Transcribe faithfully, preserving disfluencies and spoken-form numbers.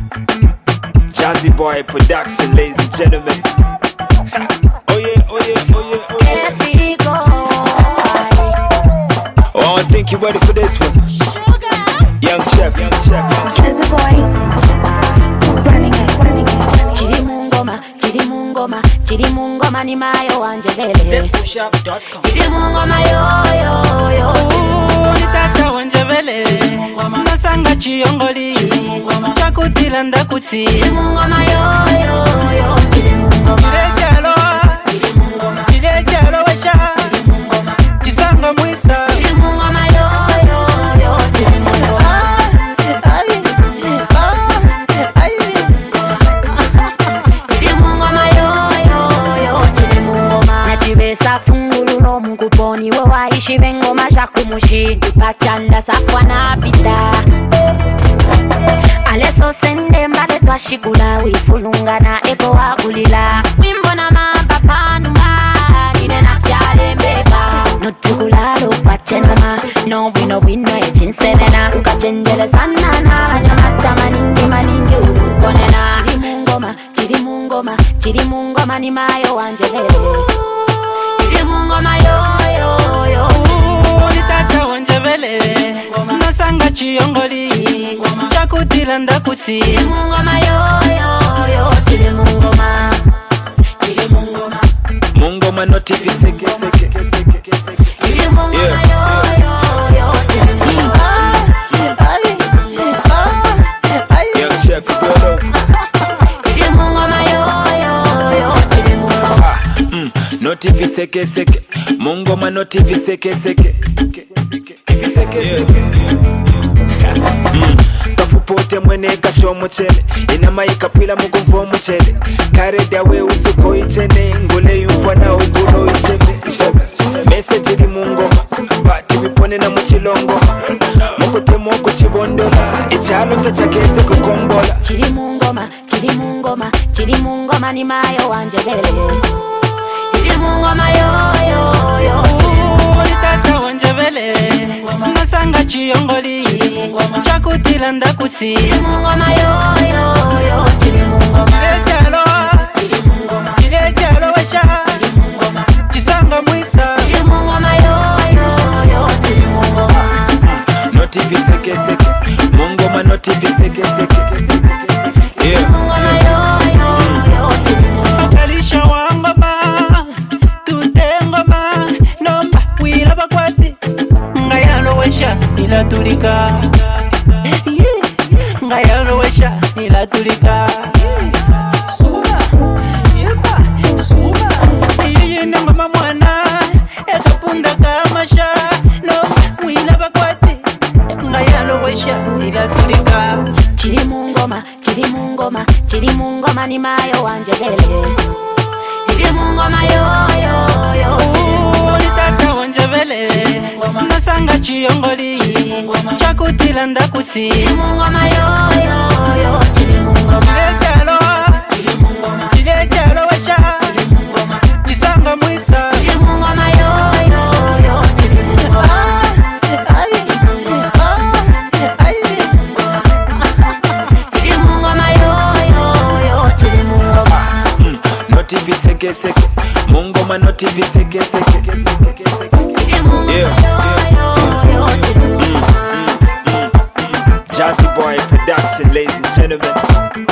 Jazzy Boy Production, ladies and gentlemen. Oh yeah, oh yeah, oh yeah, oh yeah. Oh, I think you ready for this one. Young Chef, Young Chef, Young Chef. Jazzy Boy, running it, running it. Chiri mungoma, chiri mungoma, chiri mungoma ni mayo wanjevele. zep push up dot com. Chiri mungoma yo yo yo. Ni tata wanjevele. Nasanga chiyongoli. Chakutila ndakuti. Chiri mungoma yo yo yo. Chiri mungoma. Chirejalo. Chiri mungoma. Chirejalo wesha. Chiri mungoma. Chisanga mwisa. Chiri mungoma yo yo yo. Chiri mungoma. Nachibesa fungululo mukuponi we waishi vengoma shakumushi pachanda safwana pita aleso sende mbale twashikula wifulungana eko wakulila wimbona mapapanuma nine nafyale mbeka notukulalo pachenama no wino wino echinsenena ukachenjele sanana anyamata maningi maningi urukonena chiri mungoma chiri mungoma chiri mungoma ni mayo wanjevele chiri mungoma yo yo yo Ni tata wanjevele. Nasanga chiyongoli. Chakutila ndakuti. chiri mungoma yo yo yo chiri mungoma chiri mungoma Mungoma no T V seke seke seke seke. chiri mungoma Yeah. yo yo yo chiri mungoma Young Chef, you blow over. chiri mungoma yo yo yo chiri mungoma Ah, mm, no T V seke seke. Mungoma no T V seke seke. T V seke seke. Mm, kafupote mwene kasho muchele. Inama ikapila mugumvo muchele. Kare dawe usuko ichene. Ngole yufana uguno icheme. Message di mungoma. Bati wipone na muchilongo. Mukote moko chibondola. Ichalo kecha kese kukombola. chiri mungoma chiri mungoma chiri mungoma ni mayo wanjevele chiri mungoma yo yo yo Ni tata wanjevele. Nasanga chiyongoli. Chakutila ndakuti. chiri mungoma yo yo yo chiri mungoma Chirejalo. chiri mungoma Chirejalo wesha. chiri mungoma Chisanga mwisa. chiri mungoma yo yo yo chiri mungoma No T V seke seke. Mungoma no T V seke seke. Yeah. mungoma yo yo yo chiri mungoma Akalisha wangoma. Tutengoma. Nomba wila bakwati. Ngayalo wesha ila tulika. Yeah. Ngayalo wesha ila tulika. Suba. Yepa. Suba. Iyi ngoma mwana. Ekapunda kamasha. Nomba wila bakwati. Ngayalo wesha ila tulika. chiri mungoma chiri mungoma chiri mungoma ni mayo wanjevele chiri mungoma yo yo yo Ni tata wanjevele. Nasanga chiyongoli. Chakutila ndakuti. chiri mungoma yo yo yo chiri mungoma Chirejalo. chiri mungoma Chirejalo wesha. chiri mungoma Chisanga mwisa. chiri mungoma yo yo yo chiri mungoma chiri mungoma yo yo yo chiri mungoma Mm, no T V seke seke. Mungoma no T V seke seke. chiri mungoma Yeah. yo yo chiri mungoma Jazzy Boy Production, ladies and gentlemen.